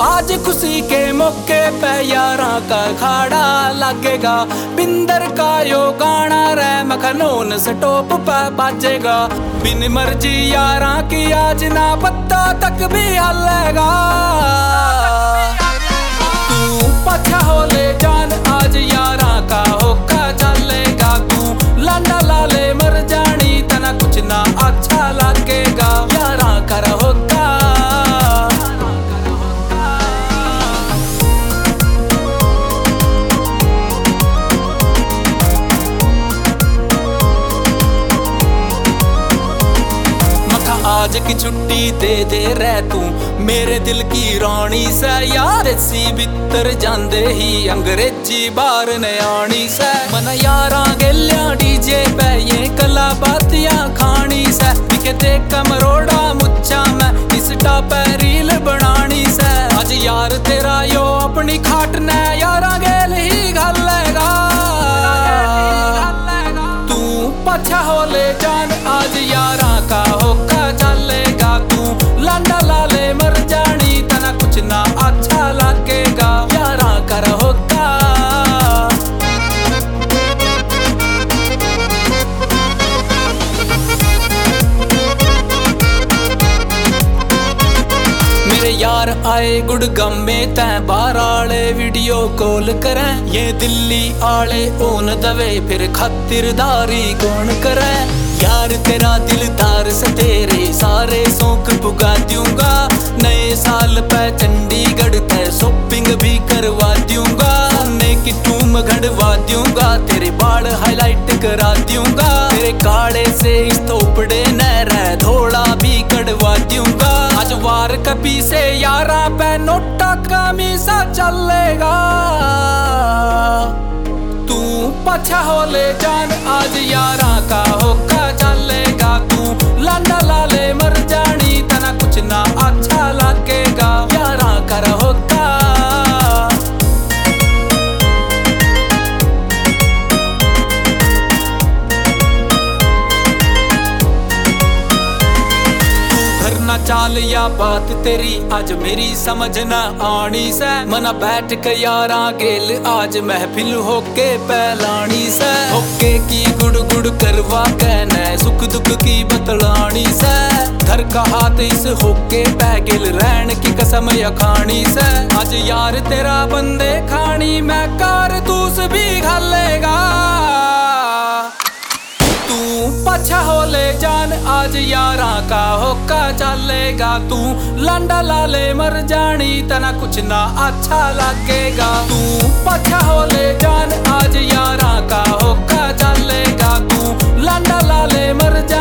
आज खुशी के मौके पे यारा का खाड़ा लगेगा। बिंदर का यो गाना रे मखनून स्टॉप पे बाजेगा। बिन मर्जी यारा की आज ना पत्ता तक भी हलेगा। तू पछा हो ले जान आज यारा का होका चलेगा। तू लांडा लाले मर जानी तना कुछ ना अच्छा लगेगा। यारा कर होका आज की छुट्टी दे दे रह तू मेरे दिल की रानी से। यार सी भीतर जांदे ही अंग्रेजी बार ने आनी से। मन यारा गेलिया डीजे पे ये कला बातियां खानी से। दिखे देख कमरोड़ा मुच्छा मैं इंस्टा पे रील बनानी से। आज यार तेरा यो अपनी खाट ने यारा गेल ही घालेगा। तू पछा हो ले जान आज यारा का होका चलेगा। तू लांडा लाले मर जानी तना कुछ ना अच्छा लगेगा। यारा कर होका मेरे यार आए गुड़गाम में तै बाहर आले वीडियो कॉल करें। ये दिल्ली आले ओन दवे फिर खातिरदारी कौन करे। यार तेरा दिलदार से तेरे सारे शौक पुगा दूंगा। नए साल पे चंडीगढ़ पे शॉपिंग भी करवा दूंगा। सोने की टूम गढ़वा दूंगा। तेरे बाल हाईलाइट करा दूंगा। तेरे काले से इस तोपड़े नहर धोड़ा भी कड़वा दूंगा। आज वार कभी से यारा पे नोटा कमीसा चलेगा। तू पछा हो ले जान आज यारा का होका चलेगा। तू लांडा लाले मर जानी तना कुछ ना अच्छा लगेगा। यारा कर होका चाल या बात तेरी आज मेरी समझ न आनी से। मना बैठ के यारा गेल आज महफिल होके पहलानी से। होके की गुड़ गुड़ करवा कहना सुख दुख की बतलानी से। घर का हाथ इस होके पै गेल रहन की कसम या खानी से। आज यार तेरा बंदे खानी मैं कारतूस भी घालेगा। तू पछा हो ले जान आज यारा का होका चलेगा। तू लांडा लाले मर जानी तना कुछ ना अच्छा लगेगा। तू पछा हो ले जान आज यारा का होका चलेगा। तू लांडा लाले मर जा